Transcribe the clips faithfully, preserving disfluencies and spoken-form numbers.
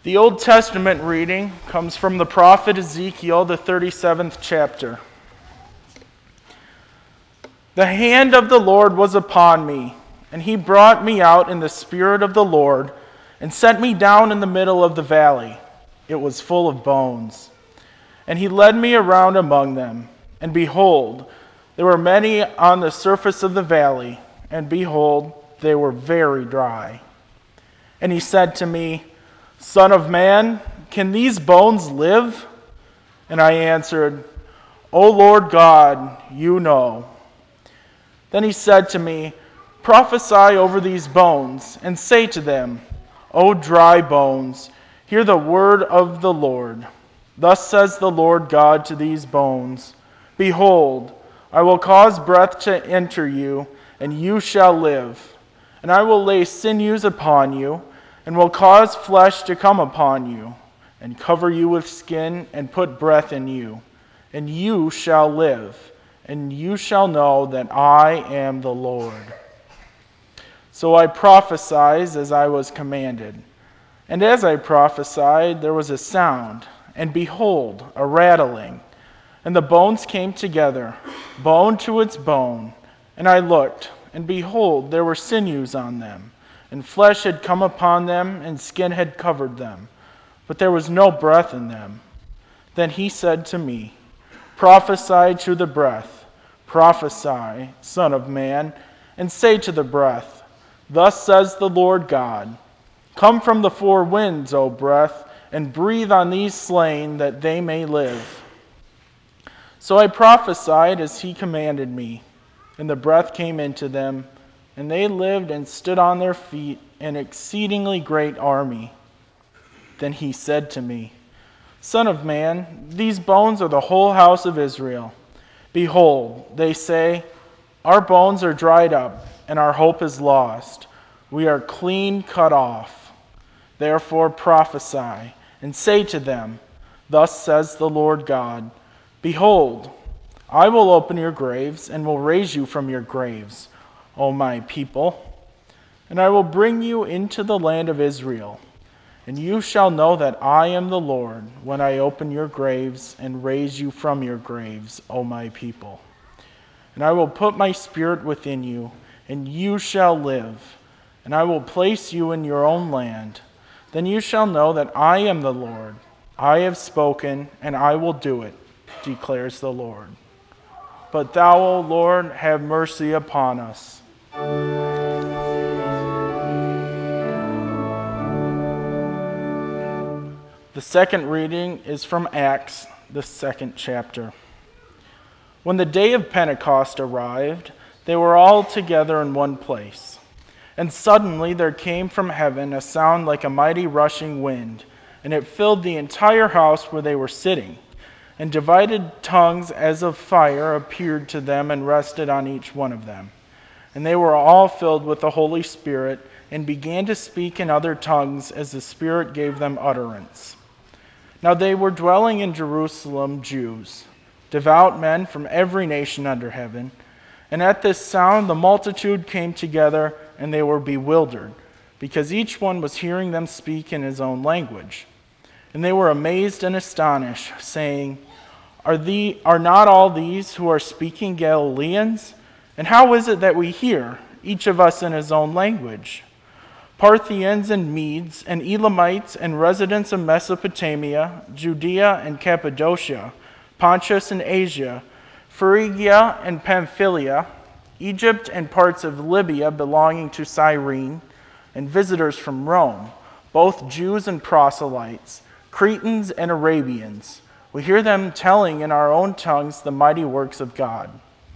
The Old Testament reading comes from the prophet Ezekiel, the thirty-seventh chapter. The hand of the Lord was upon me, and he brought me out in the spirit of the Lord, and set me down in the middle of the valley. It was full of bones. And he led me around among them, and behold, there were many on the surface of the valley, and behold, they were very dry. And he said to me, Son of man, can these bones live? And I answered, O Lord God, you know. Then he said to me, Prophesy over these bones, and say to them, O dry bones, hear the word of the Lord. Thus says the Lord God to these bones, Behold, I will cause breath to enter you, and you shall live. And I will lay sinews upon you, and will cause flesh to come upon you, and cover you with skin, and put breath in you. And you shall live, and you shall know that I am the Lord. So I prophesied as I was commanded. And as I prophesied, there was a sound, and behold, a rattling. And the bones came together, bone to its bone. And I looked, and behold, there were sinews on them. And flesh had come upon them, and skin had covered them, but there was no breath in them. Then he said to me, Prophesy to the breath, prophesy, Son of man, and say to the breath, Thus says the Lord God, Come from the four winds, O breath, and breathe on these slain, that they may live. So I prophesied as he commanded me, and the breath came into them, and they lived and stood on their feet, an exceedingly great army. Then he said to me, Son of man, these bones are the whole house of Israel. Behold, they say, Our bones are dried up, and our hope is lost. We are clean cut off. Therefore prophesy, and say to them, Thus says the Lord God, Behold, I will open your graves, and will raise you from your graves, O my people, and I will bring you into the land of Israel. And you shall know that I am the Lord when I open your graves and raise you from your graves, O my people. And I will put my spirit within you, and you shall live, and I will place you in your own land. Then you shall know that I am the Lord. I have spoken, and I will do it, declares the Lord. But thou, O Lord, have mercy upon us. The second reading is from Acts, the second chapter. When the day of Pentecost arrived, they were all together in one place. And suddenly there came from heaven a sound like a mighty rushing wind, and it filled the entire house where they were sitting. And divided tongues as of fire appeared to them and rested on each one of them. And they were all filled with the Holy Spirit, and began to speak in other tongues as the Spirit gave them utterance. Now they were dwelling in Jerusalem Jews, devout men from every nation under heaven. And at this sound the multitude came together, and they were bewildered, because each one was hearing them speak in his own language. And they were amazed and astonished, saying, Are the, are not all these who are speaking Galileans? And how is it that we hear, each of us in his own language? Parthians and Medes and Elamites and residents of Mesopotamia, Judea and Cappadocia, Pontus and Asia, Phrygia and Pamphylia, Egypt and parts of Libya belonging to Cyrene, and visitors from Rome, both Jews and proselytes, Cretans and Arabians. We hear them telling in our own tongues the mighty works of God.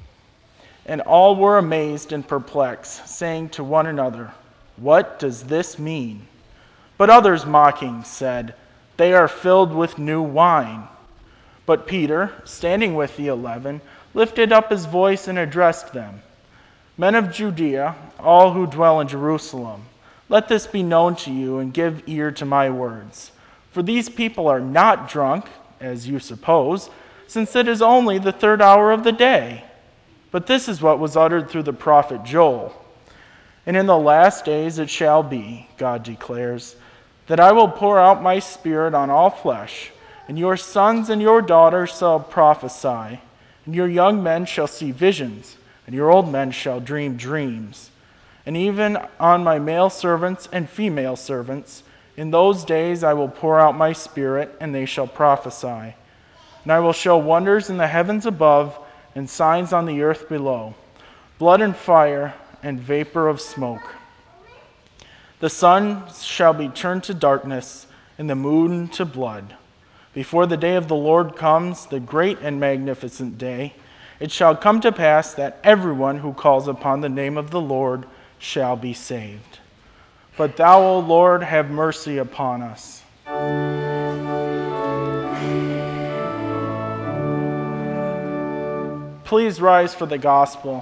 And all were amazed and perplexed, saying to one another, What does this mean? But others mocking said, They are filled with new wine. But Peter, standing with the eleven, lifted up his voice and addressed them. Men of Judea, all who dwell in Jerusalem, let this be known to you, and give ear to my words. For these people are not drunk, as you suppose, since it is only the third hour of the day. But this is what was uttered through the prophet Joel. And in the last days it shall be, God declares, that I will pour out my Spirit on all flesh, and your sons and your daughters shall prophesy, and your young men shall see visions, and your old men shall dream dreams. And even on my male servants and female servants, in those days I will pour out my Spirit, and they shall prophesy. And I will show wonders in the heavens above, and signs on the earth below, blood and fire and vapor of smoke. The sun shall be turned to darkness, and the moon to blood, before the day of the Lord comes, the great and magnificent day. It shall come to pass that everyone who calls upon the name of the Lord shall be saved. But thou, O Lord, have mercy upon us. Please rise for the gospel.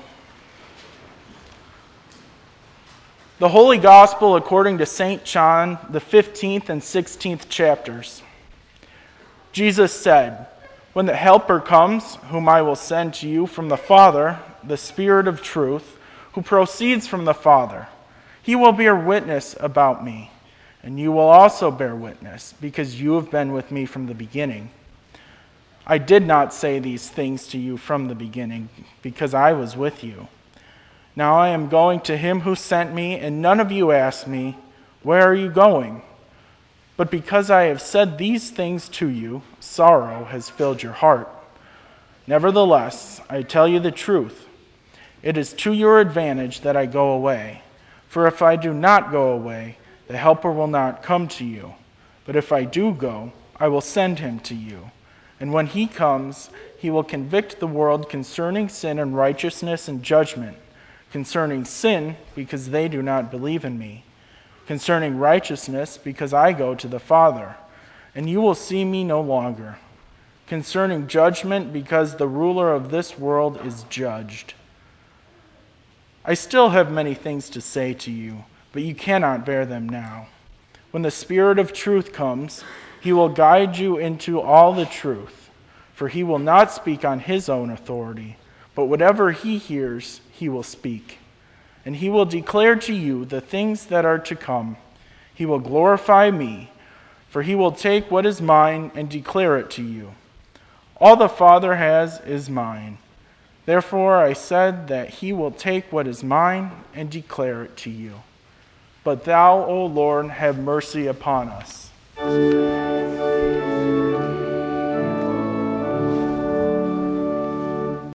The Holy Gospel according to Saint John, the fifteenth and sixteenth chapters. Jesus said, "When the Helper comes, whom I will send to you from the Father, the Spirit of truth, who proceeds from the Father, he will bear witness about me, and you will also bear witness, because you have been with me from the beginning. I did not say these things to you from the beginning, because I was with you. Now I am going to him who sent me, and none of you asked me, 'Where are you going?' But because I have said these things to you, sorrow has filled your heart. Nevertheless, I tell you the truth. It is to your advantage that I go away. For if I do not go away, the Helper will not come to you. But if I do go, I will send him to you. And when he comes, he will convict the world concerning sin and righteousness and judgment. Concerning sin, because they do not believe in me. Concerning righteousness, because I go to the Father, and you will see me no longer. Concerning judgment, because the ruler of this world is judged. I still have many things to say to you, but you cannot bear them now. When the Spirit of truth comes, he will guide you into all the truth, for he will not speak on his own authority, but whatever he hears, he will speak. And he will declare to you the things that are to come. He will glorify me, for he will take what is mine and declare it to you. All the Father has is mine. Therefore I said that he will take what is mine and declare it to you. But thou, O Lord, have mercy upon us."